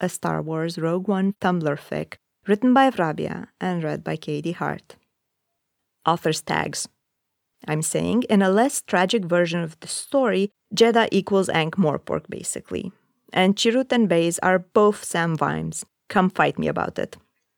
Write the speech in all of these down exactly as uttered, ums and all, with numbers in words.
a Star Wars Rogue One Tumblr fic written by Vrabia and read by Katie Hart. Author's tags. I'm saying, in a less tragic version of the story, Jedha equals Ankh Morpork, basically. And Chirrut and Baze are both Sam Vimes. Come fight me about it.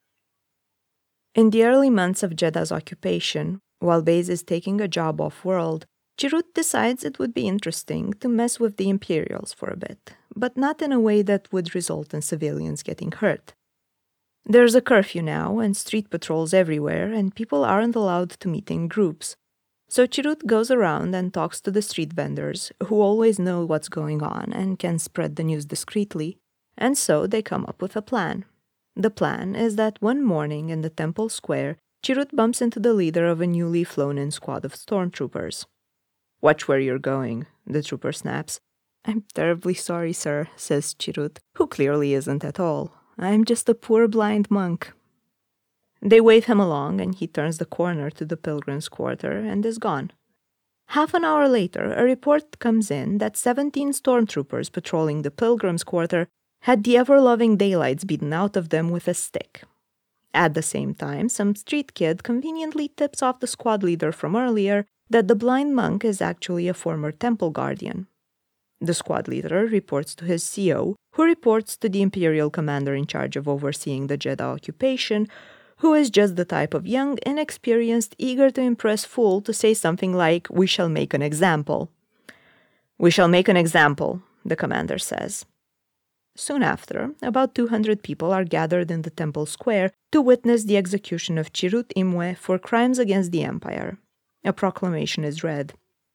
In the early months of Jedha's occupation, while Baze is taking a job off-world, Chirrut decides it would be interesting to mess with the Imperials for a bit, but not in a way that would result in civilians getting hurt. There's a curfew now and street patrols everywhere, and people aren't allowed to meet in groups. So Chirrut goes around and talks to the street vendors, who always know what's going on and can spread the news discreetly, and so they come up with a plan. The plan is that one morning in the temple square, Chirrut bumps into the leader of a newly flown-in squad of stormtroopers. "Watch where you're going," the trooper snaps. "I'm terribly sorry, sir," says Chirrut, who clearly isn't at all. "I'm just a poor blind monk." They wave him along, and he turns the corner to the pilgrims' quarter and is gone. Half an hour later, a report comes in that seventeen stormtroopers patrolling the pilgrims' quarter had the ever-loving daylights beaten out of them with a stick. At the same time, some street kid conveniently tips off the squad leader from earlier that the blind monk is actually a former temple guardian. The squad leader reports to his C O, who reports to the Imperial commander in charge of overseeing the Jedha occupation, who is just the type of young, inexperienced, eager to impress fool to say something like, "We shall make an example." "We shall make an example," the commander says. Soon after, about two hundred people are gathered in the temple square to witness the execution of Chirrut Imwe for crimes against the Empire. A proclamation is read.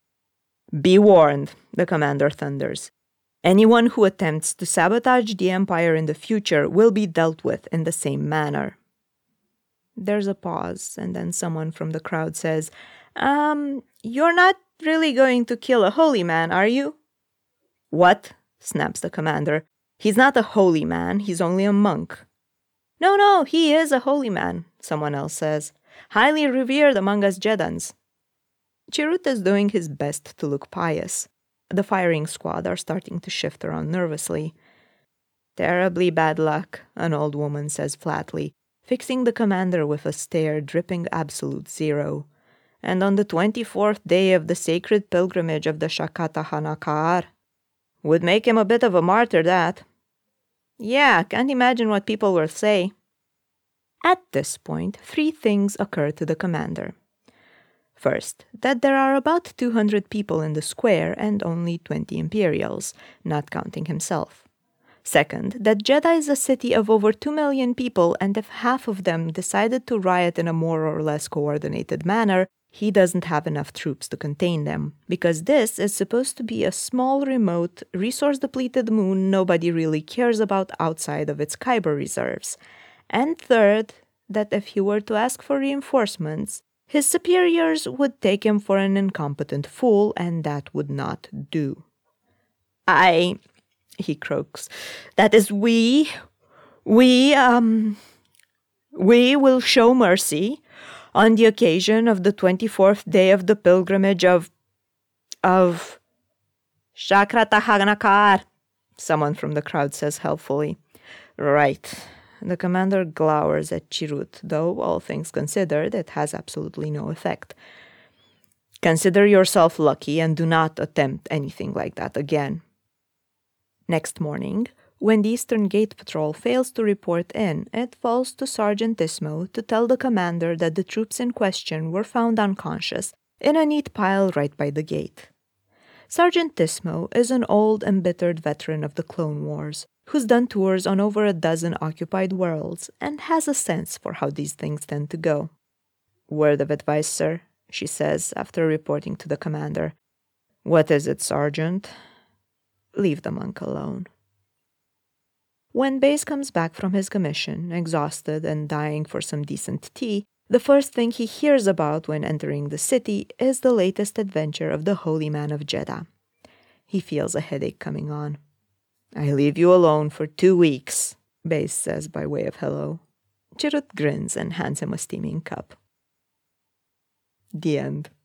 "Be warned," the commander thunders. "Anyone who attempts to sabotage the Empire in the future will be dealt with in the same manner." There's a pause, and then someone from the crowd says, Um, you're not really going to kill a holy man, are you?" "What?" snaps the commander. "He's not a holy man, he's only a monk." "No, no, he is a holy man," someone else says. "Highly revered among us Jedhans." Chirrut is doing his best to look pious. The firing squad are starting to shift around nervously. "Terribly bad luck," an old woman says flatly, fixing the commander with a stare dripping absolute zero. "And on the twenty-fourth day of the sacred pilgrimage of the Shakata Hanakar. Would make him a bit of a martyr, that." "Yeah, can't imagine what people will say." At this point, three things occur to the commander. First, that there are about two hundred people in the square and only twenty Imperials, not counting himself. Second, that Jedha is a city of over two million people, and if half of them decided to riot in a more or less coordinated manner, he doesn't have enough troops to contain them, because this is supposed to be a small, remote, resource-depleted moon nobody really cares about outside of its Kyber reserves. And third, that if he were to ask for reinforcements, his superiors would take him for an incompetent fool, and that would not do. I... he croaks. "That is, we... we, um... we will show mercy on the occasion of the twenty-fourth day of the pilgrimage of... of... Shakrata Hanakar," someone from the crowd says helpfully. "Right." The commander glowers at Chirrut, though, all things considered, it has absolutely no effect. "Consider yourself lucky and do not attempt anything like that again." Next morning, when the Eastern Gate Patrol fails to report in, it falls to Sergeant Ismo to tell the commander that the troops in question were found unconscious in a neat pile right by the gate. Sergeant Ismo is an old, embittered veteran of the Clone Wars, who's done tours on over a dozen occupied worlds and has a sense for how these things tend to go. "Word of advice, sir," she says after reporting to the commander. "What is it, Sergeant?" "Leave the monk alone." When Baze comes back from his commission, exhausted and dying for some decent tea, the first thing he hears about when entering the city is the latest adventure of the Holy Man of Jedha. He feels a headache coming on. "I leave you alone for two weeks, Baze says by way of hello. Chirrut grins and hands him a steaming cup. The end.